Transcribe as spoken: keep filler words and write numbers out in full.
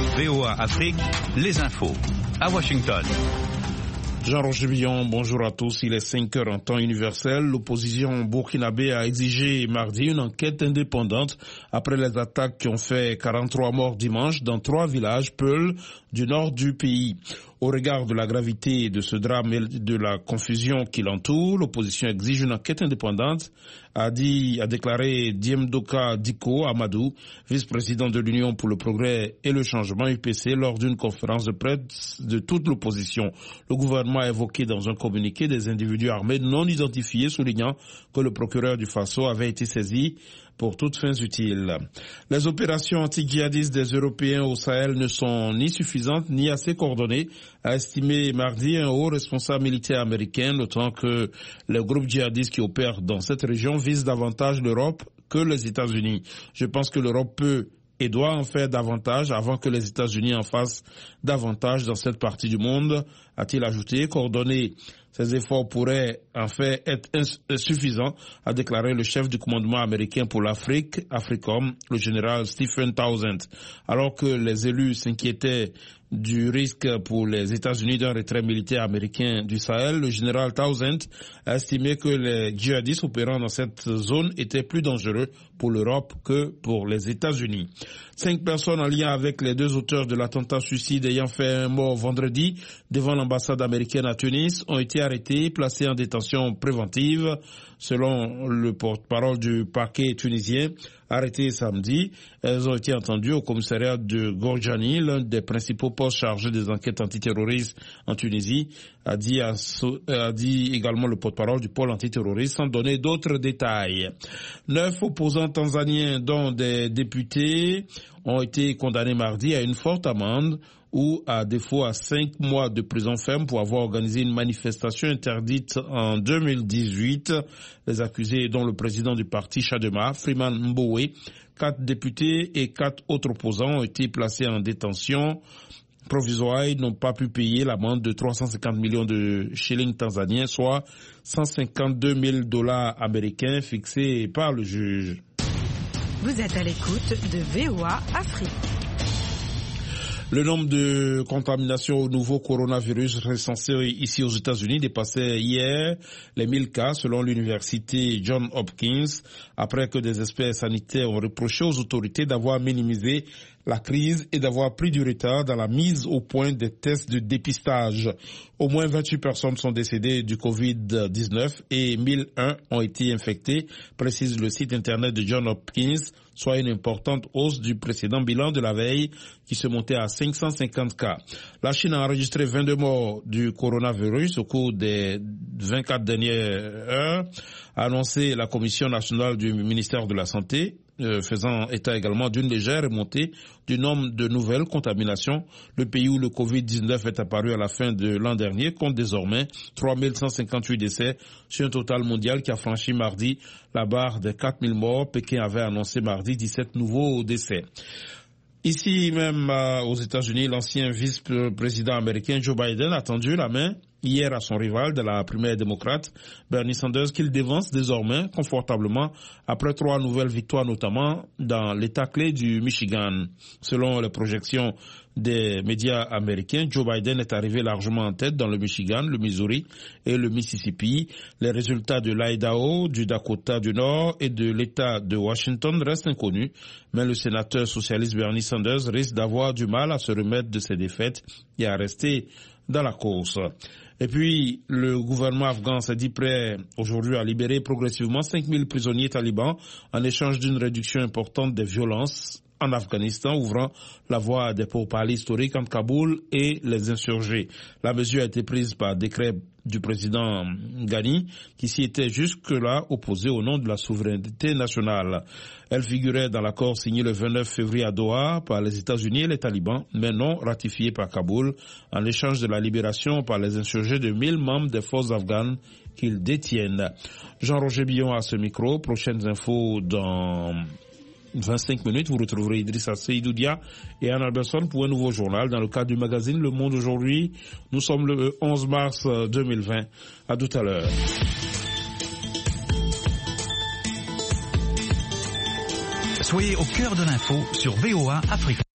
V O A Afrique, les infos. À Washington. Jean-Roger Billon, bonjour à tous. Il est cinq heures en temps universel. L'opposition burkinabé a exigé mardi une enquête indépendante après les attaques qui ont fait quarante-trois morts dimanche dans trois villages Peul du nord du pays. Au regard de la gravité de ce drame et de la confusion qui l'entoure, l'opposition exige une enquête indépendante, a dit, a déclaré Diemdoka Diko Amadou, vice-président de l'Union pour le progrès et le changement U P C, lors d'une conférence de presse de toute l'opposition. Le gouvernement a évoqué dans un communiqué des individus armés non identifiés, soulignant que le procureur du Faso avait été saisi pour toutes fins utiles. Les opérations anti-djihadistes des Européens au Sahel ne sont ni suffisantes ni assez coordonnées, a estimé mardi un haut responsable militaire américain, notant que les groupes djihadistes qui opèrent dans cette région visent davantage l'Europe que les États-Unis. Je pense que l'Europe peut et doit en faire davantage avant que les États-Unis en fassent davantage dans cette partie du monde, a-t-il ajouté. Coordonner ces efforts pourraient en fait être insuffisants, a déclaré le chef du commandement américain pour l'Afrique, AFRICOM, le général Stephen Townsend. Alors que les élus s'inquiétaient du risque pour les États-Unis d'un retrait militaire américain du Sahel, le général Townsend a estimé que les djihadistes opérant dans cette zone étaient plus dangereux pour l'Europe que pour les États-Unis. Cinq personnes en lien avec les deux auteurs de l'attentat suicide ayant fait un mort vendredi devant l'ambassade américaine à Tunis ont été arrêtées, placées en détention préventive, selon le porte-parole du parquet tunisien. Arrêtées samedi, elles ont été entendues au commissariat de Gorjani, l'un des principaux postes chargés des enquêtes antiterroristes en Tunisie, a dit, à, a dit également le porte-parole du pôle antiterroriste, sans donner d'autres détails. Neuf opposants tanzaniens, dont des députés, ont été condamnés mardi à une forte amende ou à défaut à cinq mois de prison ferme pour avoir organisé une manifestation interdite en deux mille dix-huit. Les accusés, dont le président du parti Chadema, Freeman Mbowe, quatre députés et quatre autres opposants ont été placés en détention provisoire. Ils n'ont pas pu payer l'amende de trois cent cinquante millions de shillings tanzaniens, soit cent cinquante-deux mille dollars américains fixés par le juge. Vous êtes à l'écoute de V O A Afrique. Le nombre de contaminations au nouveau coronavirus recensé ici aux États-Unis dépassait hier les mille cas selon l'université Johns Hopkins, après que des experts sanitaires ont reproché aux autorités d'avoir minimisé la crise et d'avoir pris du retard dans la mise au point des tests de dépistage. Au moins vingt-huit personnes sont décédées du covid dix-neuf et mille un ont été infectées, précise le site internet de Johns Hopkins, soit une importante hausse du précédent bilan de la veille qui se montait à cinq cent cinquante cas. La Chine a enregistré vingt-deux morts du coronavirus au cours des vingt-quatre dernières heures, a annoncé la Commission nationale du ministère de la Santé, Euh, faisant état également d'une légère remontée du nombre de nouvelles contaminations. Le pays où le covid dix-neuf est apparu à la fin de l'an dernier compte désormais trois mille cent cinquante-huit décès sur un total mondial qui a franchi mardi la barre des quatre mille morts. Pékin avait annoncé mardi dix-sept nouveaux décès. Ici même euh, aux États-Unis, l'ancien vice-président américain Joe Biden a tendu la main hier à son rival de la primaire démocrate, Bernie Sanders, qu'il dévance désormais confortablement après trois nouvelles victoires, notamment dans l'État clé du Michigan. Selon les projections des médias américains, Joe Biden est arrivé largement en tête dans le Michigan, le Missouri et le Mississippi. Les résultats de l'Idaho, du Dakota du Nord et de l'État de Washington restent inconnus, mais le sénateur socialiste Bernie Sanders risque d'avoir du mal à se remettre de ses défaites et à rester dans la course. Et puis, le gouvernement afghan s'est dit prêt aujourd'hui à libérer progressivement cinq mille prisonniers talibans en échange d'une réduction importante des violences en Afghanistan, ouvrant la voie à des pourparlers historiques entre Kaboul et les insurgés. La mesure a été prise par décret du président Ghani, qui s'y était jusque-là opposé au nom de la souveraineté nationale. Elle figurait dans l'accord signé le vingt-neuf février à Doha par les États-Unis et les talibans, mais non ratifié par Kaboul, en échange de la libération par les insurgés de mille membres des forces afghanes qu'ils détiennent. Jean-Roger Billon à ce micro. Prochaines infos dans vingt-cinq minutes, vous retrouverez Idrissa Seydoudia et Anne Alberson pour un nouveau journal dans le cadre du magazine Le Monde aujourd'hui. Nous sommes le onze mars deux mille vingt. À tout à l'heure. Soyez au cœur de l'info sur V O A Afrique.